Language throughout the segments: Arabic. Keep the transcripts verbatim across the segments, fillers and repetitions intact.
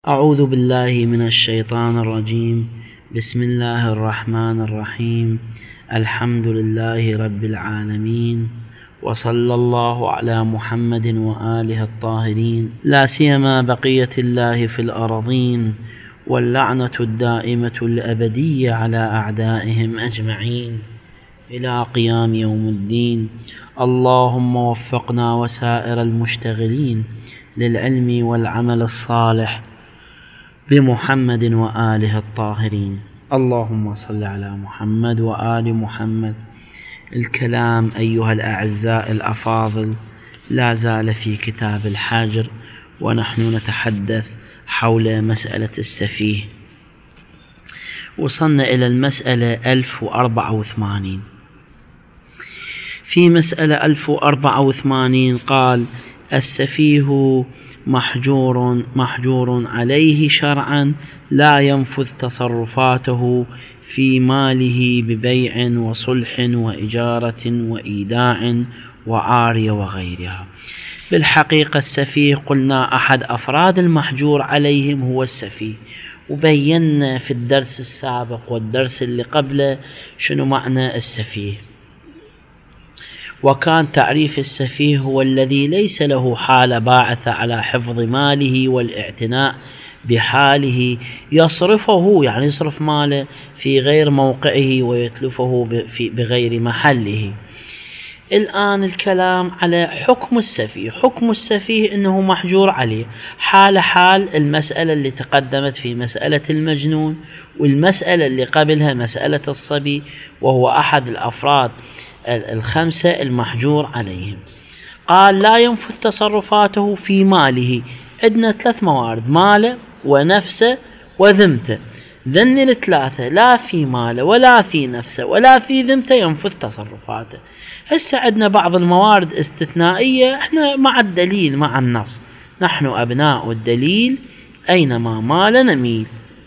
أعوذ بالله من الشيطان الرجيم. بسم الله الرحمن الرحيم. الحمد لله رب العالمين، وصلى الله على محمد وآله الطاهرين، لا سيما بقية الله في الأرضين، واللعنة الدائمة الأبدية على أعدائهم أجمعين إلى قيام يوم الدين. اللهم وفقنا وسائر المشتغلين للعلم والعمل الصالح بمحمد وآله الطاهرين. اللهم صل على محمد وآل محمد. الكلام أيها الأعزاء الأفاضل لا زال في كتاب الحجر، ونحن نتحدث حول مسألة السفيه. وصلنا إلى المسألة ألف وأربعة وثمانين. في مسألة ألف وأربعة وثمانين قال: السفيه محجور محجور عليه شرعا، لا ينفذ تصرفاته في ماله ببيع وصلح وإجارة وإيداع وعارية وغيرها. بالحقيقة السفيه قلنا أحد أفراد المحجور عليهم هو السفيه، وبينا في الدرس السابق والدرس اللي قبله شنو معنى السفيه. وكان تعريف السفيه هو الذي ليس له حال باعثة على حفظ ماله والاعتناء بحاله، يصرفه يعني يصرف ماله في غير موقعه ويتلفه بغير محله. الآن الكلام على حكم السفيه. حكم السفيه إنه محجور عليه حال حال المسألة اللي تقدمت في مسألة المجنون، والمسألة اللي قبلها مسألة الصبي، وهو أحد الأفراد الخمسة المحجور عليهم. قال: لا ينفذ تصرفاته في ماله. عندنا ثلاث موارد: ماله ونفسه وذمته. ذن الثلاثة لا في ماله ولا في نفسه ولا في ذمته ينفذ تصرفاته. هسه عندنا بعض الموارد استثنائية، احنا مع الدليل مع النص، نحن أبناء الدليل أينما مال نميل.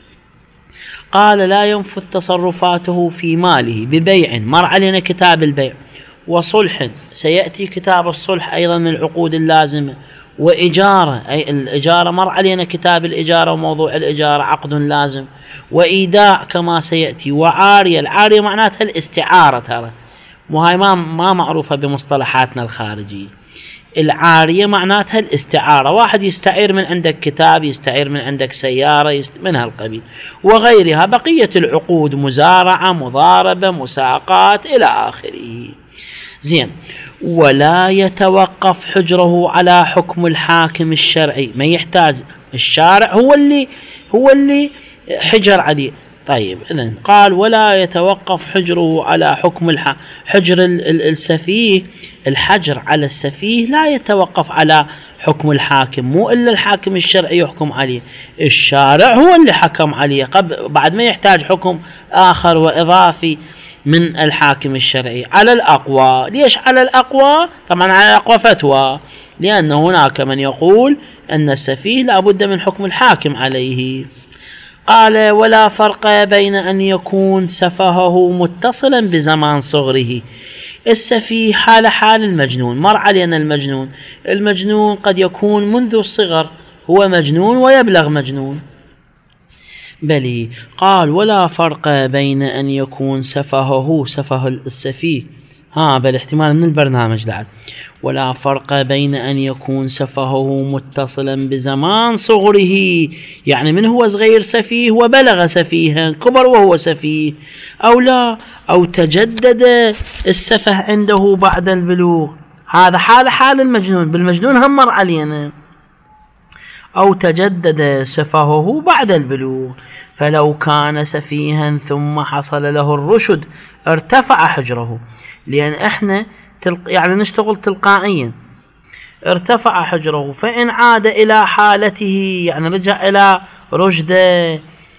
قال: لا ينفذ تصرفاته في ماله ببيع، مر علينا كتاب البيع، وصلح سيأتي كتاب الصلح أيضا من العقود اللازمة، وإجارة أي الإجارة مر علينا كتاب الإجارة وموضوع الإجارة عقد لازم، وإيداع كما سيأتي، وعارية. العارية معناتها الاستعارة، ترى مو هاي ما, ما معروفة بمصطلحاتنا الخارجية. العارية معناتها الاستعارة، واحد يستعير من عندك كتاب، يستعير من عندك سيارة، يست... من هالقبيل وغيرها. بقية العقود مزارعة، مضاربة، مساقات إلى آخره. زين. ولا يتوقف حجره على حكم الحاكم الشرعي، ما يحتاج الشارع هو اللي هو اللي حجر عليه. طيب إذن قال: ولا يتوقف حجره على حكم الح... حجر السفيه. الحجر على السفيه لا يتوقف على حكم الحاكم، مو إلا الحاكم الشرعي يحكم عليه، الشارع هو اللي حكم عليه قبل، بعد ما يحتاج حكم آخر وإضافي من الحاكم الشرعي. على الأقوى. ليش على الأقوى؟ طبعا على الأقوى فتوى، لأن هناك من يقول أن السفيه لا بد من حكم الحاكم عليه. قال: ولا فرق بين أن يكون سفهه متصلا بزمان صغره. السفيه حال حال المجنون، مر علينا المجنون. المجنون قد يكون منذ الصغر هو مجنون ويبلغ مجنون. بلي. قال: ولا فرق بين أن يكون سفهه سفه السفيه ها بل احتمال من البرنامج لعد. ولا فرق بين أن يكون سفهه متصلا بزمان صغره، يعني من هو صغير سفيه وبلغ سفيها، كبر وهو سفيه، أو لا، أو تجدد السفه عنده بعد البلوغ. هذا حال حال المجنون. بالمجنون هم مر علينا. أو تجدد سفهه بعد البلوغ. فلو كان سفيها ثم حصل له الرشد ارتفع حجره، لأن احنا تلق... يعني نشتغل تلقائيا. ارتفع حجره. فإن عاد إلى حالته، يعني رجع إلى رشده،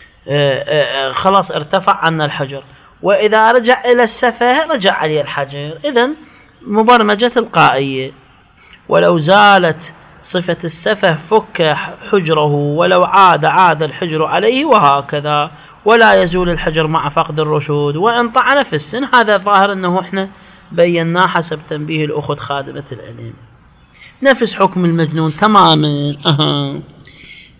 خلاص ارتفع عنا الحجر. وإذا رجع إلى السفه رجع عليه الحجر. إذن مبرمجة تلقائية. ولو زالت صفة السفه فك حجره، ولو عاد عاد الحجر عليه، وهكذا. ولا يزول الحجر مع فقد الرشود وإن طعن في السن. هذا ظاهر أنه احنا بيناه حسب تنبيه الأخت خادمة العلم. نفس حكم المجنون تماما. أها.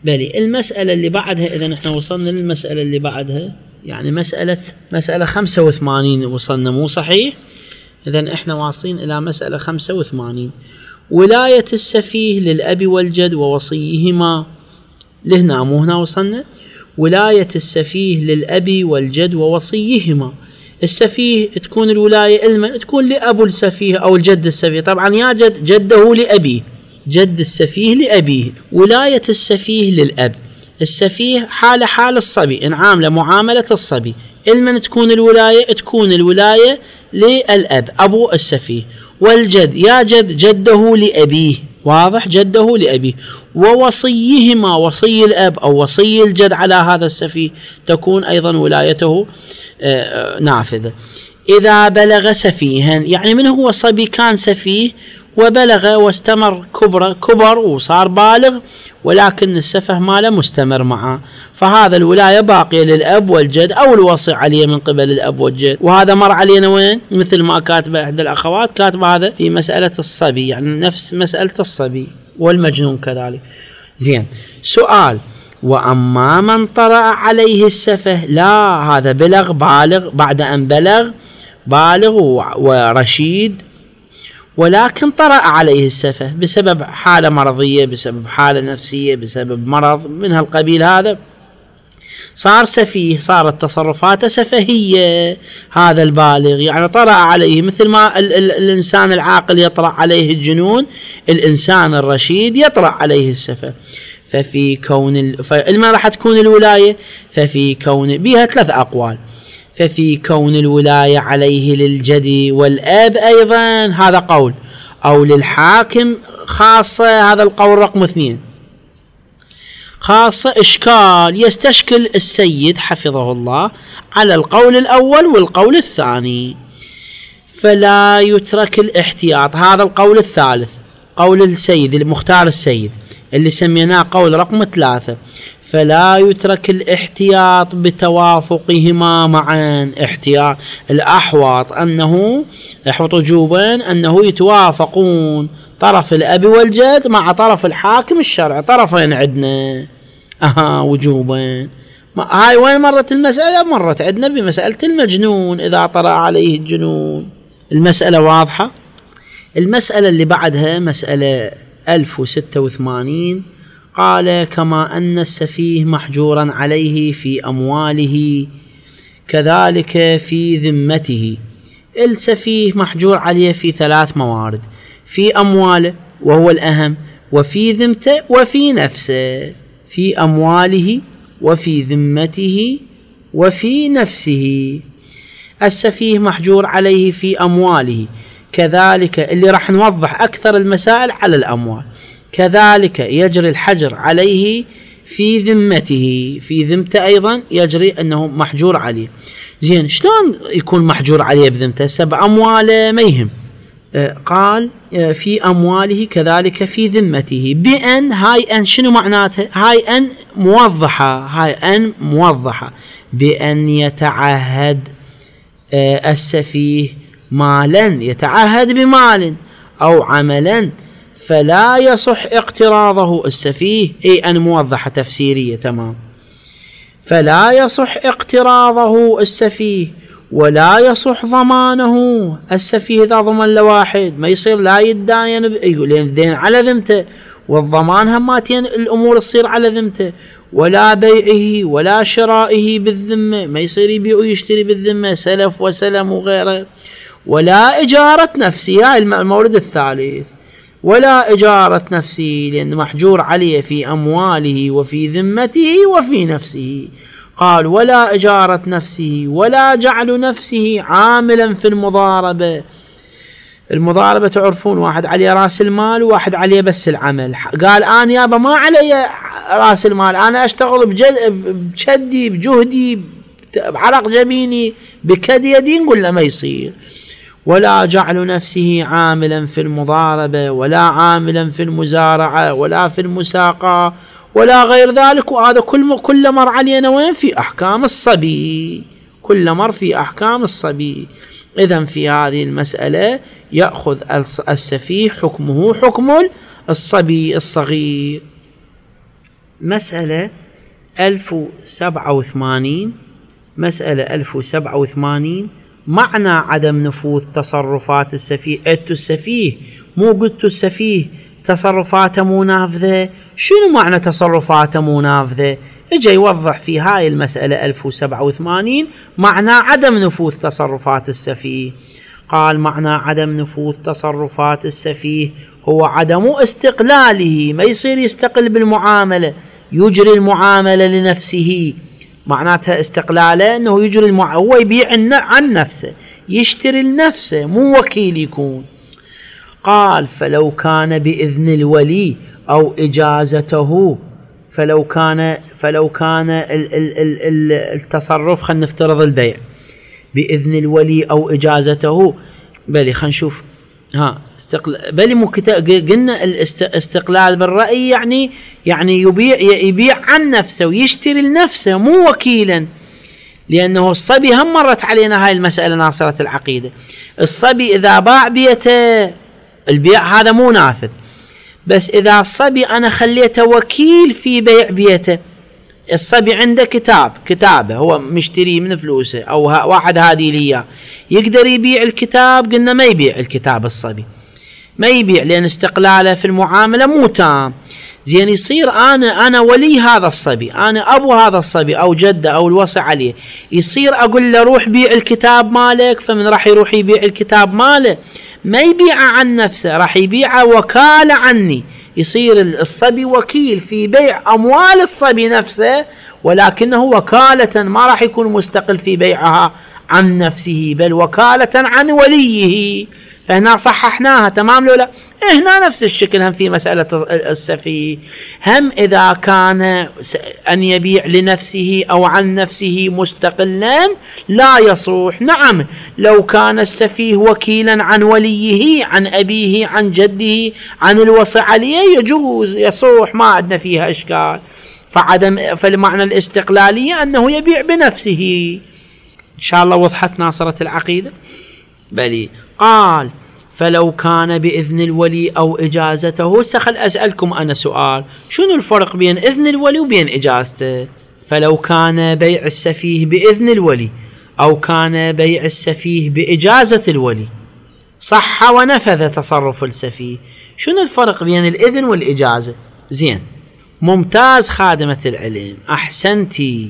بلي المسألة اللي بعدها، إذا احنا وصلنا للمسألة اللي بعدها، يعني مسألة مسألة خمسة وثمانين وصلنا، مو صحيح؟ إذا احنا واصلين إلى مسألة خمسة وثمانين. ولاية السفيه للأب والجد ووصيهما، لهنا مو هنا وصلنا. ولاية السفيه للأب والجد ووصيهما. السفيه تكون الولاية إلما تكون لأبو السفيه أو الجد السفيه، طبعا يا جد جده لأبيه، جد السفيه لأبيه. ولاية السفيه للأب، السفيه حال حال الصبي، إن عامله معاملة الصبي، إلما تكون الولاية تكون الولاية للأب أبو السفيه. والجد يا جد جده لأبيه، واضح، جده لأبيه. ووصيهما، وصي الأب أو وصي الجد على هذا السفيه، تكون أيضا ولايته نافذة. إذا بلغ سفيها، يعني من هو صبي كان سفيه وبلغ واستمر كبر كبر وصار بالغ، ولكن السفه ماله مستمر معه، فهذا الولاية باقية للأب والجد أو الوصي عليه من قبل الأب والجد. وهذا مر علينا وين؟ مثل ما كاتبه إحدى الأخوات، كاتبه هذا في مسألة الصبي، يعني نفس مسألة الصبي والمجنون كذلك. زين، سؤال: وأما من طرأ عليه السفه، لا، هذا بلغ بالغ، بعد أن بلغ بالغ ورشيد، ولكن طرأ عليه السفه بسبب حالة مرضية، بسبب حالة نفسية، بسبب مرض من هالقبيل، هذا صار سفيه، صارت تصرفاته سفهية. هذا البالغ يعني طرأ عليه، مثل ما ال ال الإنسان العاقل يطرأ عليه الجنون، الإنسان الرشيد يطرأ عليه السفه. ففي كون ال... فالما راح تكون الولاية، ففي كون بها ثلاث أقوال. ففي كون الولاية عليه للجد والأب أيضا، هذا قول، أو للحاكم خاصة، هذا القول رقم اثنين. خاصة إشكال يستشكل السيد حفظه الله على القول الأول والقول الثاني، فلا يترك الاحتياط. هذا القول الثالث، قول السيد المختار السيد اللي سميناه قول رقم ثلاثة. فلا يترك الاحتياط بتوافقهما معا. احتياط الأحوط أنه احوط وجوبا أنه يتوافقون، طرف الأب والجد مع طرف الحاكم الشرعي، طرفين عندنا أها وجوبا. هاي وين مرت المسألة؟ مرت عندنا بمسألة المجنون إذا طرأ عليه الجنون. المسألة واضحة. المسألة اللي بعدها مسألة ألف وستة وثمانين. قال: كما أن السفيه محجورا عليه في أمواله كذلك في ذمته. السفيه محجور عليه في ثلاث موارد: في أمواله وهو الأهم، وفي ذمته، وفي نفسه. في أمواله وفي ذمته وفي نفسه. السفيه محجور عليه في أمواله، كذلك اللي راح نوضح أكثر المسائل على الأموال. كذلك يجري الحجر عليه في ذمته، في ذمته أيضا يجري أنه محجور عليه. زين، شلون يكون محجور عليه بذمته؟ سبع أمواله ما يهم. آه قال آه في أمواله كذلك في ذمته، بأن، هاي أن شنو معناتها؟ هاي أن موضحة، هاي أن موضحة بأن يتعهد آه السفيه مالا، يتعهد بمال أو عملا فلا يصح اقتراضه. السفيه أي أن موضحة تفسيرية تمام. فلا يصح اقتراضه السفيه، ولا يصح ضمانه. السفيه إذا ضمن لواحد ما يصير لا يداين، يقول الدين على ذمته، والضمان هماتين الأمور تصير على ذمته. ولا بيعه ولا شرائه بالذمة، ما يصير يبيع ويشتري بالذمة، سلف وسلم وغيره. ولا إجارة نفسه، هاي المورد الثالث. ولا إجارة نفسه، لأن محجور عليه في أمواله وفي ذمته وفي نفسه. قال: ولا إجارة نفسه، ولا جعل نفسه عاملا في المضاربة. المضاربة تعرفون، واحد عليه رأس المال وواحد عليه بس العمل. قال: أنا يابا ما علي رأس المال، أنا أشتغل بجدي بجهدي بعرق جبيني بكد يدي، نقول له ما يصير. ولا جعل نفسه عاملا في المضاربة، ولا عاملا في المزارعة، ولا في المساقة، ولا غير ذلك. وهذا كل كل مر علينا وين؟ في أحكام الصبي، كل مر في أحكام الصبي. إذن في هذه المسألة يأخذ السفيه حكمه حكم الصبي الصغير. مسألة ألف وسبعة وثمانين مسألة ألف وسبعة وثمانين معنى عدم نفوذ تصرفات السفيه. أنتو السفيه مو قلتوا السفيه تصرفاته مو نافذة؟ شنو معنى تصرفاته مو نافذة؟ اجا يوضح في هاي المسألة ألف وسبعة وثمانين معنى عدم نفوذ تصرفات السفيه. قال معنى عدم نفوذ تصرفات السفيه هو عدم استقلاله، ما يصير يستقل بالمعاملة، يجري المعاملة لنفسه. معناتها استقلاله انه يجري المعاملة، هو يبيع عن نفسه، يشتري لنفسه، مو وكيل يكون. قال فلو كان بإذن الولي أو إجازته، فلو كان فلو كان ال ال ال التصرف، خلينا نفترض البيع بإذن الولي أو إجازته، بلي خلينا نشوف ها استقلال، بلي مو قلنا الاستقلال بالرأي يعني يعني يبيع يبيع عن نفسه ويشتري لنفسه، مو وكيلا. لأنه الصبي هم مرت علينا هاي المسألة ناصرة العقيدة، الصبي إذا باع بيته البيع هذا مو نافذ، بس إذا الصبي أنا خليته وكيل في بيع بيته، الصبي عنده كتاب كتابه هو مشتري من فلوسه أو واحد هادي ليه، يقدر يبيع الكتاب؟ قلنا ما يبيع الكتاب، الصبي ما يبيع لأن استقلاله في المعاملة مو تام. زين يصير أنا أنا ولي هذا الصبي، أنا أبو هذا الصبي أو جده أو الوصي عليه، يصير أقول له روح بيع الكتاب مالك، فمن راح يروح يبيع الكتاب ماله؟ ما يبيعه عن نفسه، راح يبيعه وكالة عني، يصير الصبي وكيل في بيع أموال الصبي نفسه، ولكنه وكالة، ما راح يكون مستقل في بيعها عن نفسه، بل وكالة عن وليه. فهنا صححناها تمام لو لا؟ هنا نفس الشكل هم في مسألة السفيه، هم إذا كان أن يبيع لنفسه أو عن نفسه مستقلا لا يصح. نعم لو كان السفيه وكيلا عن وليه، عن أبيه، عن جده، عن الوصي عليه، يجوز يصح، ما عندنا فيها إشكال. فعدم فالمعنى الاستقلالية أنه يبيع بنفسه. إن شاء الله وضحت ناصرة العقيدة. بلي قال فلو كان بإذن الولي أو إجازته. سخل أسألكم أنا سؤال، شنو الفرق بين إذن الولي وبين إجازته؟ فلو كان بيع السفيه بإذن الولي أو كان بيع السفيه بإجازة الولي صح ونفذ تصرف السفيه. شنو الفرق بين الإذن والإجازة؟ زين ممتاز خادمة العلم، أحسنتي.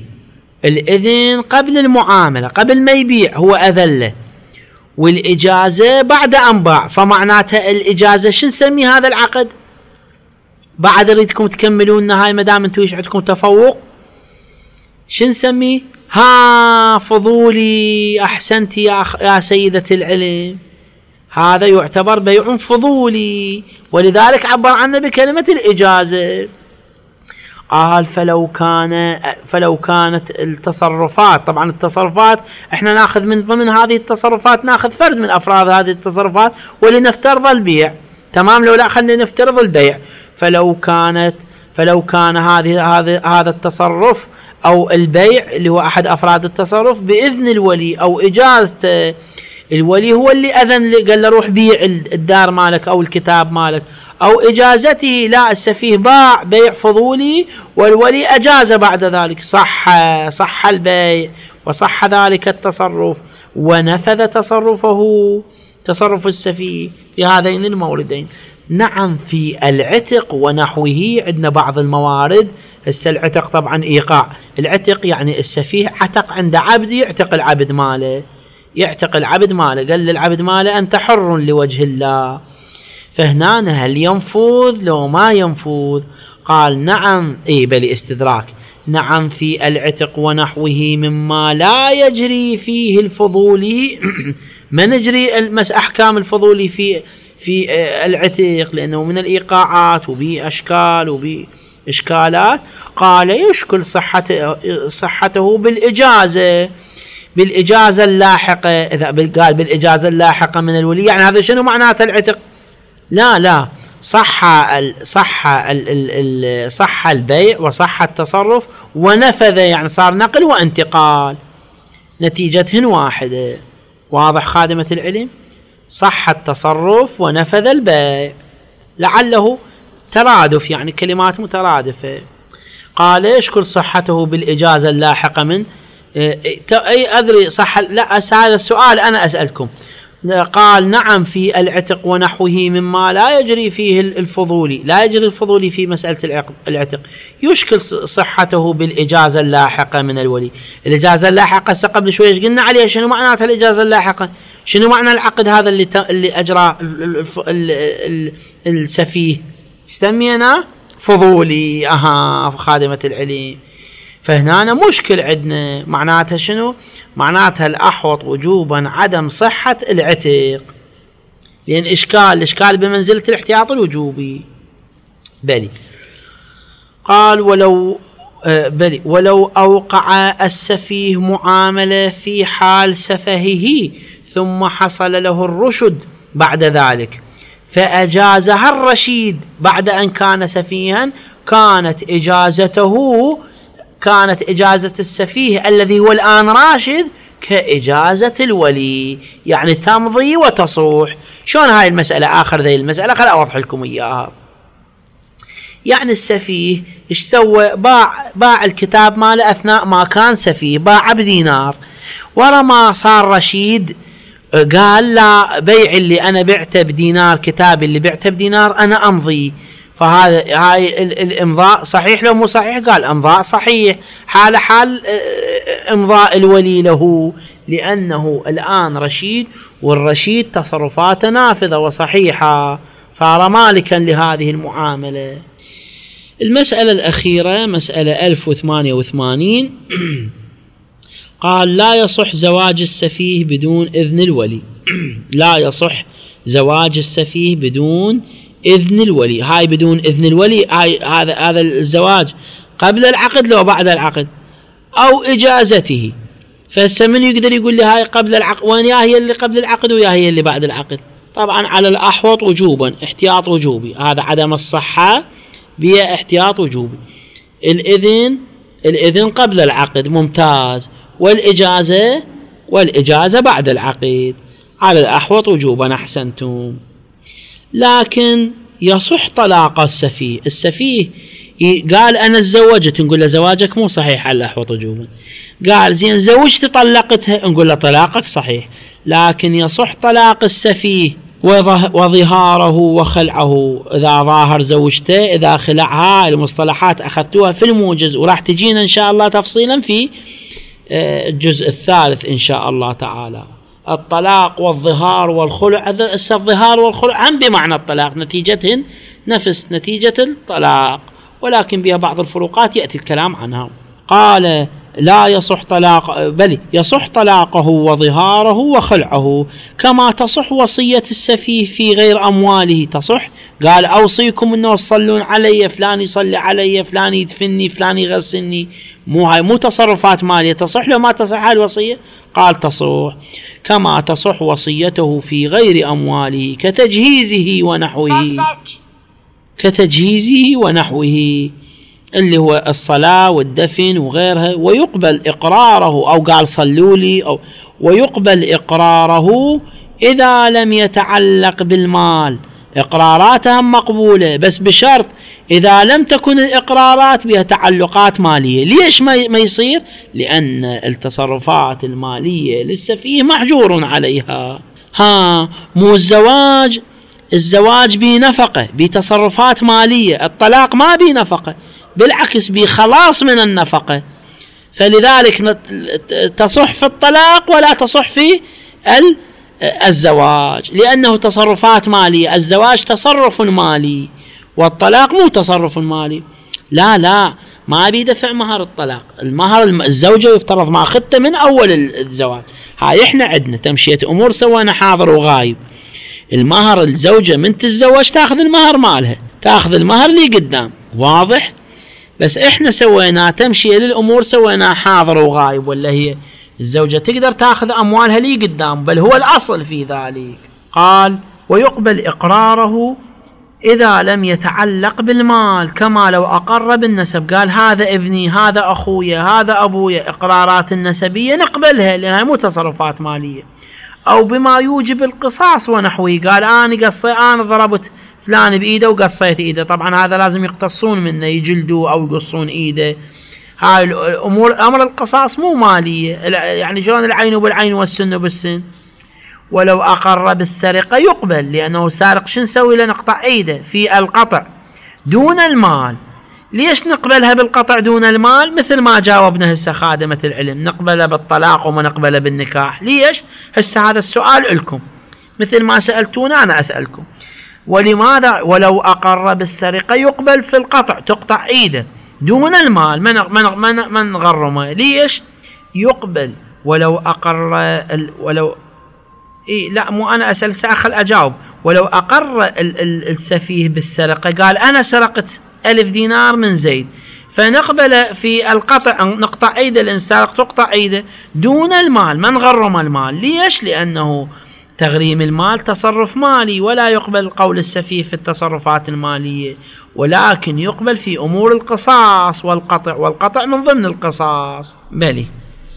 الإذن قبل المعاملة، قبل ما يبيع هو أذله، والإجازة بعد أن باع. فمعناتها الإجازة شو نسمي هذا العقد؟ بعد أريدكم تكملون هاي مدام أنتوا إيش عندكم تفوق، شو نسمي؟ ها فضولي. أحسنتي يا, يا سيدة العلم، هذا يعتبر بيع فضولي، ولذلك عبر عنه بكلمة الإجازة. قال فلو كان فلو كانت التصرفات، طبعا التصرفات احنا ناخذ من ضمن هذه التصرفات ناخذ فرد من افراد هذه التصرفات، ولنفترض البيع تمام لو لا خلينا نفترض البيع. فلو كانت فلو كان هذه هذا هذا التصرف او البيع اللي هو احد افراد التصرف باذن الولي او اجازته، الولي هو اللي اذن، قال له روح بيع الدار مالك او الكتاب مالك، او اجازته لا السفيه باع بيع فضولي والولي اجاز بعد ذلك، صح صح البيع وصح ذلك التصرف ونفذ تصرفه تصرف السفيه في هذين الموردين. نعم في العتق ونحوه عندنا بعض الموارد. هسه العتق طبعا ايقاع، العتق يعني السفيه عتق عند عبد، يعتق العبد ماله، يعتق العبد ماله، قال للعبد ماله أنت حر لوجه الله. فهنا هل ينفذ لو ما ينفذ؟ قال نعم، اي بل استدراك، نعم في العتق ونحوه مما لا يجري فيه الفضولي ما نجري المس أحكام الفضولي في في العتق لأنه من الإيقاعات وبأشكال وبإشكالات. قال يشكل صحته صحته بالإجازة بالإجازة اللاحقة. إذا قال بالإجازة اللاحقة من الولي يعني هذا شنو معناته العتق؟ لا لا صح ال صح ال ال صح البيع وصح التصرف ونفذ، يعني صار نقل وانتقال نتيجتهن واحدة. واضح خادمة العلم؟ صح التصرف ونفذ البيع، لعله ترادف يعني كلمات مترادفة. قال يشكل صحته بالإجازة اللاحقة من أي أدري صح. لا هذا السؤال أنا أسألكم. قال نعم في العتق ونحوه مما لا يجري فيه الفضولي، لا يجري الفضولي في مسألة العتق، يشكل صحته بالإجازة اللاحقة من الولي. الإجازة اللاحقة قبل شوية قلنا عليها شنو معناتها الإجازة اللاحقة، شنو معنى العقد هذا اللي اللي أجرى السفيه سمينا فضولي. أها خادمة العلم. فهنا مشكل عندنا معناتها شنو؟ معناتها الأحوط وجوبا عدم صحة العتق، لأن إشكال الإشكال بمنزلة الاحتياط الوجوبي. بلي قال ولو آه بلي ولو أوقع السفيه معاملة في حال سفهه ثم حصل له الرشد بعد ذلك فأجازها الرشيد بعد أن كان سفيها، كانت إجازته كانت إجازة السفيه الذي هو الآن راشد كإجازة الولي، يعني تمضي وتصوح. شلون هاي المسألة؟ آخر ذي المسألة خل أوضح لكم إياها. يعني السفيه إيش سوى؟ باع باع الكتاب ماله أثناء ما كان سفيه، باع بدينار، ورا ما صار رشيد قال لا، بيع اللي أنا بعته بدينار، كتاب اللي بعته بدينار أنا أمضي. فهذا هاي الامضاء صحيح لو مو صحيح؟ قال امضاء صحيح، حال حال امضاء الولي له، لأنه الآن رشيد، والرشيد تصرفاته نافذة وصحيحة، صار مالكا لهذه المعاملة. المسألة الأخيرة مسألة ألف وثمانية وثمانين قال لا يصح زواج السفيه بدون إذن الولي. لا يصح زواج السفيه بدون إذن الولي. هاي بدون إذن الولي، هاي هذا هذا الزواج قبل العقد لو بعد العقد أو إجازته. فهسه من يقدر يقول لي هاي قبل العقد؟ وين يا هي اللي قبل العقد ويا هي اللي بعد العقد؟ طبعا على الأحوط وجوبا، احتياط وجوبي، هذا عدم الصحة بها احتياط وجوبي. الإذن الإذن قبل العقد ممتاز، والإجازة والإجازة بعد العقد، على الأحوط وجوبا. أحسنتم. لكن يصح طلاق السفيه. السفيه قال أنا تزوجت، نقول له زواجك مو صحيح على الأحوط وجوبا. قال زين زوجت طلقتها، نقول له طلاقك صحيح. لكن يصح طلاق السفيه وظهاره وخلعه، إذا ظاهر زوجته إذا خلعها. المصطلحات أخذتوها في الموجز، وراح تجينا إن شاء الله تفصيلا في الجزء الثالث إن شاء الله تعالى. الطلاق والظهار والخلع، الظهار والخلع هم بمعنى الطلاق، نتيجتهن نفس نتيجة الطلاق، ولكن بها بعض الفروقات يأتي الكلام عنها. قال لا يصح طلاق، بل يصح طلاقه وظهاره وخلعه، كما تصح وصية السفيه في غير أمواله. تصح، قال أوصيكم أنه تصلون علي، فلان يصلي علي، فلان يدفني، فلان يغسلني، مو هاي مو تصرفات مالية. تصح لو ما تصح هاي الوصية؟ قال تصح، كما تصح وصيته في غير أمواله كتجهيزه ونحوه، كتجهيزه ونحوه اللي هو الصلاة والدفن وغيرها. ويقبل إقراره، أو قال صلوا لي، أو ويقبل إقراره إذا لم يتعلق بالمال. إقراراتها مقبولة، بس بشرط إذا لم تكن الإقرارات بها تعلقات مالية. ليش ما يصير؟ لأن التصرفات المالية للسفيه محجور عليها. ها مو الزواج، الزواج بنفقة بتصرفات مالية، الطلاق ما بنفقة، بالعكس بخلاص من النفقة. فلذلك تصح في الطلاق ولا تصح في الزواج، لأنه تصرفات مالية. الزواج تصرف مالي والطلاق مو تصرف مالي. لا لا ما بيدفع مهر الطلاق، المهر الزوجة يفترض ما أخذته من أول الزواج. هاي إحنا عندنا تمشية أمور سوينا حاضر وغايب. المهر الزوجة من تتزوج تأخذ المهر مالها، تأخذ المهر اللي قدام، واضح؟ بس إحنا سوينا تمشية للأمور سوينا حاضر وغايب، ولا هي الزوجة تقدر تأخذ أموالها لي قدام، بل هو الأصل في ذلك. قال ويقبل إقراره إذا لم يتعلق بالمال، كما لو أقر بالنسب. قال هذا ابني، هذا أخويا، هذا أبويا، إقرارات النسبية نقبلها لأنها مو تصرفات مالية. أو بما يوجب القصاص ونحوه، قال أنا قصي، أنا ضربت فلان بإيده وقصيت إيده، طبعا هذا لازم يقتصون منه، يجلدوا أو يقصون إيده. هاي الأمور أمر القصاص مو مالية، يعني شلون العين بالعين والسن بالسن. ولو أقر بالسرقة يقبل، لأنه سارق شو نسوي له؟ نقطع إيده في القطع دون المال. ليش نقبلها بالقطع دون المال؟ مثل ما جاوبنا هسه خادمة العلم، نقبلها بالطلاق وما نقبلها بالنكاح. ليش؟ هسه هذا السؤال لكم، مثل ما سألتونا أنا أسألكم. ولماذا ولو أقر بالسرقة يقبل في القطع، تقطع إيده دون المال، من من من, من غرمه. ليش يقبل؟ ولو أقر ال ولو إيه لا مو أنا أسأل سأخل أجاوب. ولو أقر ال ال السفيه بالسرقة، قال أنا سرقت ألف دينار من زيد، فنقبل في القطع، نقطع ايده الانسان، تقطع ايده دون المال، من غرم المال. ليش؟ لأنه تغريم المال تصرف مالي، ولا يقبل قول السفيه في التصرفات المالية، ولكن يقبل في أمور القصاص والقطع، والقطع من ضمن القصاص. بلي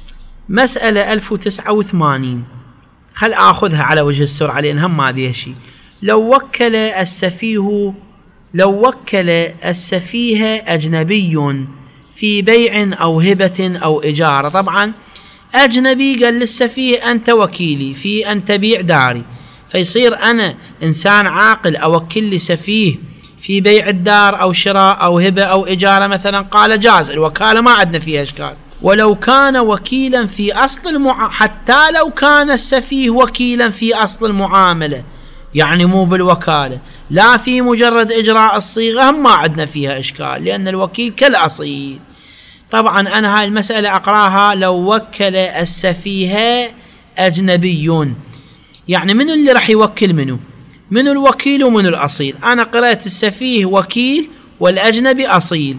مسألة ألف وتسعة وثمانين، خل آخذها على وجه السرعة لأن هم ما ذي شيء. لو وكل السفيه لو وكل السفيه أجنبي في بيع أو هبة أو إجارة، طبعا أجنبي قال للسفيه أنت وكيلي في أن تبيع داري، فيصير أنا إنسان عاقل أوكل لي سفيه في بيع الدار أو شراء أو هبة أو إجارة مثلا، قال جاز، الوكالة ما عندنا فيها إشكال. ولو كان وكيلا في أصل المع... حتى لو كان السفيه وكيلا في أصل المعاملة، يعني مو بالوكالة، لا في مجرد إجراء الصيغة، هم ما عندنا فيها إشكال، لأن الوكيل كالأصيل. طبعا أنا هاي المسألة أقراها لو وكل السفيه أجنبي، يعني منو اللي راح يوكل منو؟ منو الوكيل ومنو الأصيل؟ أنا قرأت السفيه وكيل والأجنبي أصيل.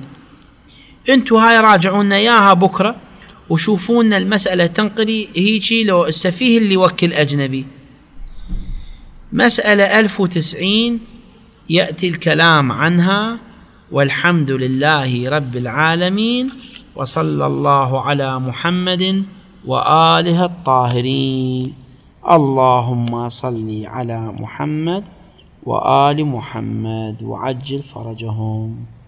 انتو هاي راجعونا إياها بكرة وشوفونا المسألة تنقري هيجي لو السفيه اللي وكل أجنبي. مسألة ألف وتسعين يأتي الكلام عنها، والحمد لله رب العالمين، وصلى الله على محمد وآله الطاهرين. اللهم صل على محمد وآل محمد وعجل فرجهم.